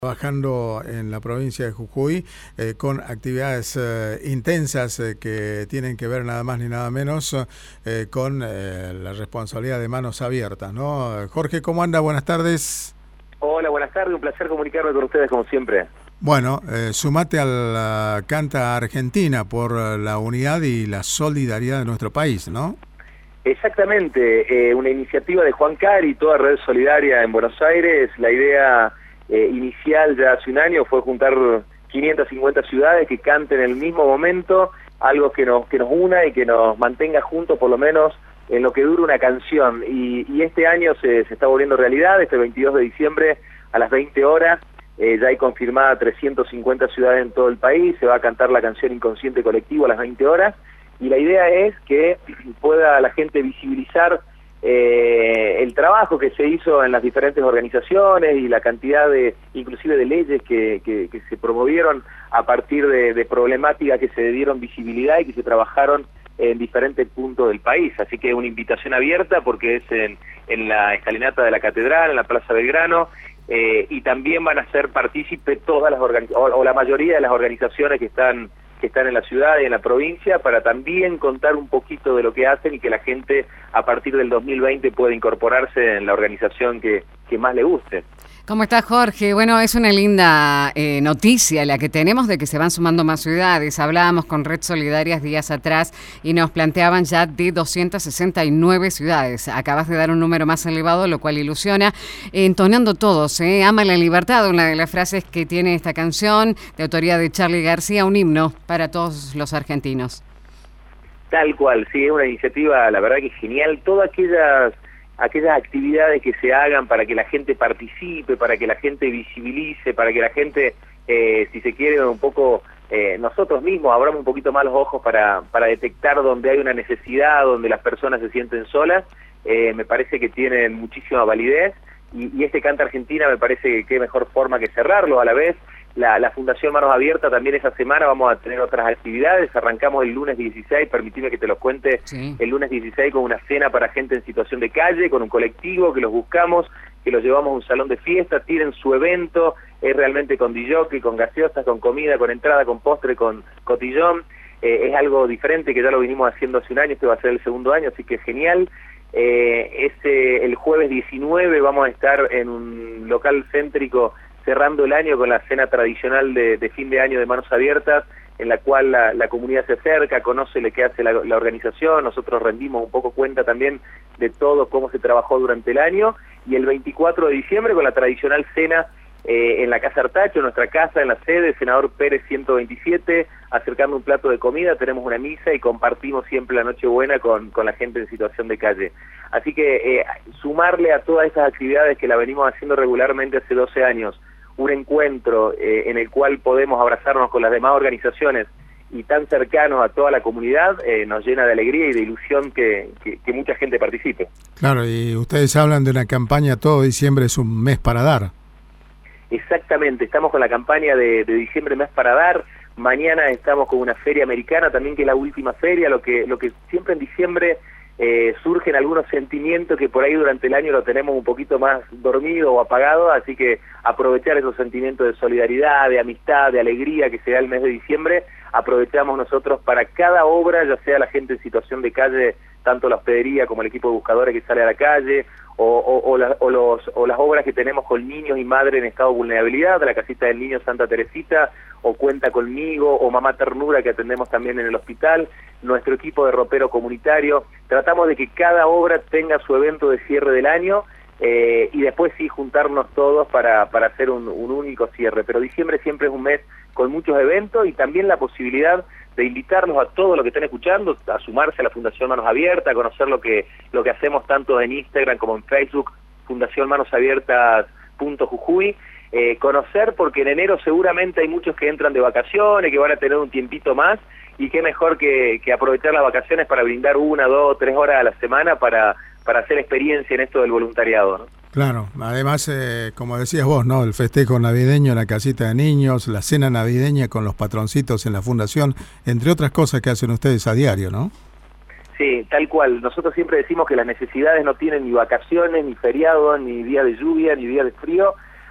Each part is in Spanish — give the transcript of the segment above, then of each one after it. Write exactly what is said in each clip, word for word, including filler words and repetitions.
Trabajando en la provincia de Jujuy eh, con actividades eh, intensas eh, que tienen que ver nada más ni nada menos eh, con eh, la responsabilidad de manos abiertas, ¿no? Jorge, ¿cómo anda? Buenas tardes. Hola, buenas tardes, un placer comunicarme con ustedes como siempre. Bueno, eh, sumate a la Canta Argentina por la unidad y la solidaridad de nuestro país, ¿no? Exactamente, eh, una iniciativa de Juan Cari, toda Red Solidaria en Buenos Aires. La idea eh, inicial ya hace un año fue juntar quinientas cincuenta ciudades que canten en el mismo momento, algo que nos, que nos una y que nos mantenga juntos por lo menos en lo que dura una canción. Y, y este año se, se está volviendo realidad, este veintidós de diciembre a las veinte horas. Eh, ya hay confirmada trescientas cincuenta ciudades en todo el país, se va a cantar la canción Inconsciente Colectivo a las veinte horas, y la idea es que pueda la gente visibilizar eh, el trabajo que se hizo en las diferentes organizaciones y la cantidad de, inclusive de leyes que, que, que se promovieron a partir de, de problemáticas que se dieron visibilidad y que se trabajaron en diferentes puntos del país. Así que una invitación abierta porque es en, en la escalinata de la Catedral, en la Plaza Belgrano. Eh, y también van a ser partícipes todas las organizaciones, o, o la mayoría de las organizaciones que están que están en la ciudad y en la provincia, para también contar un poquito de lo que hacen y que la gente a partir del dos mil veinte pueda incorporarse en la organización que, que más le guste. ¿Cómo estás, Jorge? Bueno, es una linda eh, noticia la que tenemos de que se van sumando más ciudades. Hablábamos con Red Solidarias días atrás y nos planteaban ya de doscientas sesenta y nueve ciudades. Acabas de dar un número más elevado, lo cual ilusiona. Eh, entonando todos, ¿eh? Ama la libertad, una de las frases que tiene esta canción, de autoría de Charly García, un himno para todos los argentinos. Tal cual, sí, es una iniciativa, la verdad que genial. Todas aquellas... aquellas actividades que se hagan para que la gente participe, para que la gente visibilice, para que la gente, eh, si se quiere, un poco eh, nosotros mismos abramos un poquito más los ojos para, para detectar donde hay una necesidad, donde las personas se sienten solas, eh, me parece que tienen muchísima validez, y, y este Canta Argentina me parece que qué mejor forma que cerrarlo. A la vez, la, la Fundación Manos Abiertas también esa semana vamos a tener otras actividades. Arrancamos el lunes dieciséis, permitime que te lo cuente, sí. El lunes dieciséis con una cena para gente en situación de calle, con un colectivo que los buscamos, que los llevamos a un salón de fiesta, tienen su evento, es realmente con D J, con gaseosas, con comida, con entrada, con postre, con cotillón. Eh, es algo diferente que ya lo vinimos haciendo hace un año, este va a ser el segundo año, así que es genial. Eh, ese, el jueves diecinueve vamos a estar en un local céntrico cerrando el año con la cena tradicional de, de fin de año de Manos Abiertas, en la cual la, la comunidad se acerca, conoce lo que hace la, la organización, nosotros rendimos un poco cuenta también de todo cómo se trabajó durante el año, y el veinticuatro de diciembre con la tradicional cena eh, en la Casa Artacho, nuestra casa, en la sede, Senador Pérez ciento veintisiete, acercando un plato de comida, tenemos una misa y compartimos siempre la Nochebuena con, con la gente en situación de calle. Así que eh, sumarle a todas estas actividades que la venimos haciendo regularmente hace doce años, un encuentro eh, en el cual podemos abrazarnos con las demás organizaciones y tan cercanos a toda la comunidad, eh, nos llena de alegría y de ilusión que, que, que mucha gente participe. Claro, y ustedes hablan de una campaña, todo diciembre es un mes para dar. Exactamente, estamos con la campaña de, de diciembre, mes para dar. Mañana estamos con una feria americana también, que es la última feria, lo que, lo que siempre en diciembre Eh, surgen algunos sentimientos que por ahí durante el año lo tenemos un poquito más dormido o apagado, así que aprovechar esos sentimientos de solidaridad, de amistad, de alegría que se da el mes de diciembre, aprovechamos nosotros para cada obra, ya sea la gente en situación de calle, tanto la hospedería como el equipo de buscadores que sale a la calle, o, o, o, la, o, los, o las obras que tenemos con niños y madres en estado de vulnerabilidad, de la casita del niño Santa Teresita, o Cuenta Conmigo, o Mamá Ternura, que atendemos también en el hospital, nuestro equipo de ropero comunitario. Tratamos de que cada obra tenga su evento de cierre del año, eh, y después sí juntarnos todos para, para hacer un, un único cierre. Pero diciembre siempre es un mes con muchos eventos, y también la posibilidad de invitarlos a todos los que estén escuchando a sumarse a la Fundación Manos Abiertas, a conocer lo que lo que hacemos tanto en Instagram como en Facebook, Fundación Manos Abiertas punto Jujuy, eh, conocer, porque en enero seguramente hay muchos que entran de vacaciones, que van a tener un tiempito más, y qué mejor que, que aprovechar las vacaciones para brindar una, dos, tres horas a la semana para, para hacer experiencia en esto del voluntariado, ¿no? Claro, además, eh, como decías vos, ¿no? El festejo navideño en la casita de niños, la cena navideña con los patroncitos en la fundación, entre otras cosas que hacen ustedes a diario, ¿no? Sí, tal cual. Nosotros siempre decimos que las necesidades no tienen ni vacaciones, ni feriados, ni día de lluvia, ni día de frío.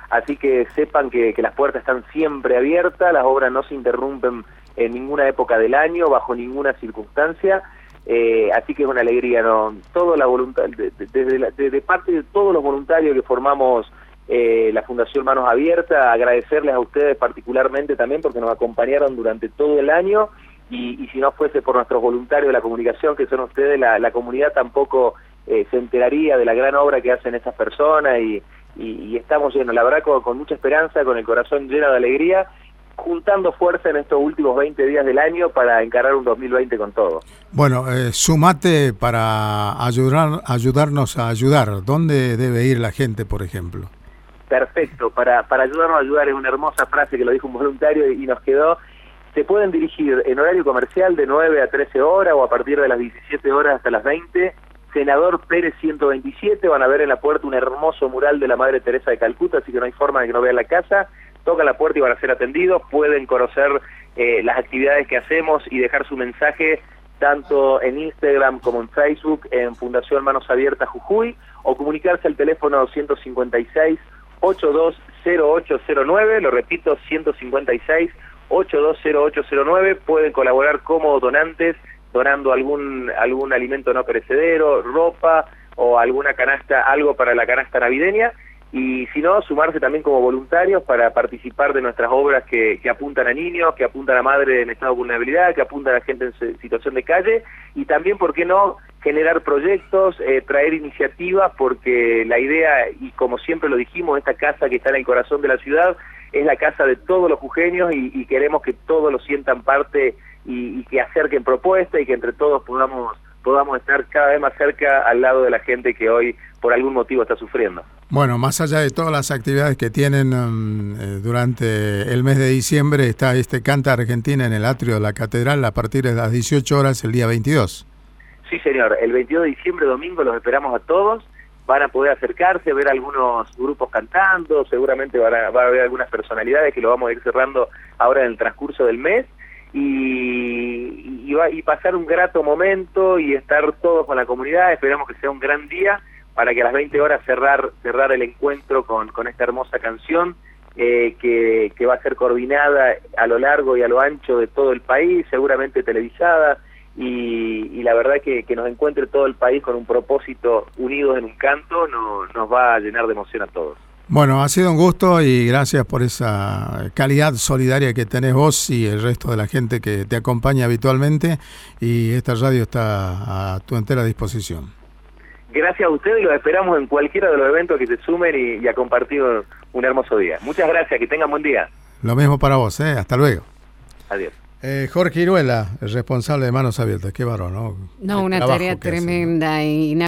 así que sepan que, que las puertas están siempre abiertas, las obras no se interrumpen en ninguna época del año, bajo ninguna circunstancia, eh, así que es una alegría, ¿no? Toda la voluntad, desde de, de, de, de, de parte de todos los voluntarios que formamos eh, la Fundación Manos Abiertas, agradecerles a ustedes particularmente también porque nos acompañaron durante todo el año, y, y si no fuese por nuestros voluntarios de la comunicación, que son ustedes, la, la comunidad tampoco eh, se enteraría de la gran obra que hacen esas personas, y, y, y estamos llenos, la verdad, con, con mucha esperanza, con el corazón lleno de alegría, juntando fuerza en estos últimos veinte días del año para encarar un dos mil veinte con todo. Bueno, eh, sumate para ayudar, ayudarnos a ayudar. ¿Dónde debe ir la gente, por ejemplo? Perfecto, para, para ayudarnos a ayudar es una hermosa frase que lo dijo un voluntario y nos quedó. Se pueden dirigir en horario comercial de nueve a trece horas o a partir de las diecisiete horas hasta las veinte. Senador Pérez ciento veintisiete, van a ver en la puerta un hermoso mural de la Madre Teresa de Calcuta, así que no hay forma de que no vean la casa. Tocan la puerta y van a ser atendidos, pueden conocer eh, las actividades que hacemos y dejar su mensaje tanto en Instagram como en Facebook, en Fundación Manos Abiertas Jujuy, o comunicarse al teléfono ciento cincuenta y seis, ochenta y dos cero ocho cero nueve, lo repito, ciento cincuenta y seis, ochenta y dos cero ocho cero nueve, pueden colaborar como donantes, donando algún algún alimento no perecedero, ropa o alguna canasta, algo para la canasta navideña, y si no, sumarse también como voluntarios para participar de nuestras obras que, que apuntan a niños, que apuntan a madres en estado de vulnerabilidad, que apuntan a gente en situación de calle, y también, ¿por qué no?, generar proyectos, eh, traer iniciativas, porque la idea, y como siempre lo dijimos, esta casa que está en el corazón de la ciudad, es la casa de todos los jujeños, y, y queremos que todos lo sientan parte y, y que acerquen propuestas y que entre todos podamos podamos estar cada vez más cerca al lado de la gente que hoy por algún motivo está sufriendo. Bueno, más allá de todas las actividades que tienen um, eh, durante el mes de diciembre, está este Canta Argentina en el atrio de la Catedral a partir de las dieciocho horas el día veintidós. Sí, señor, el veintidós de diciembre, domingo, los esperamos a todos. Van a poder acercarse, ver algunos grupos cantando, seguramente van a, va a haber algunas personalidades que lo vamos a ir cerrando ahora en el transcurso del mes, y, y, va, y pasar un grato momento y estar todos con la comunidad. Esperamos que sea un gran día para que a las veinte horas cerrar cerrar el encuentro con, con esta hermosa canción eh, que, que va a ser coordinada a lo largo y a lo ancho de todo el país, seguramente televisada, y, y la verdad que, que nos encuentre todo el país con un propósito, unidos en un canto, no, nos va a llenar de emoción a todos. Bueno, ha sido un gusto y gracias por esa calidad solidaria que tenés vos y el resto de la gente que te acompaña habitualmente, y esta radio está a tu entera disposición. Gracias a ustedes y los esperamos en cualquiera de los eventos que se sumen y, y a compartir un, un hermoso día. Muchas gracias, que tengan buen día. Lo mismo para vos, ¿eh? Hasta luego. Adiós. Eh, Jorge Iruela, el responsable de Manos Abiertas, qué varón, ¿no? No, una tarea tremenda y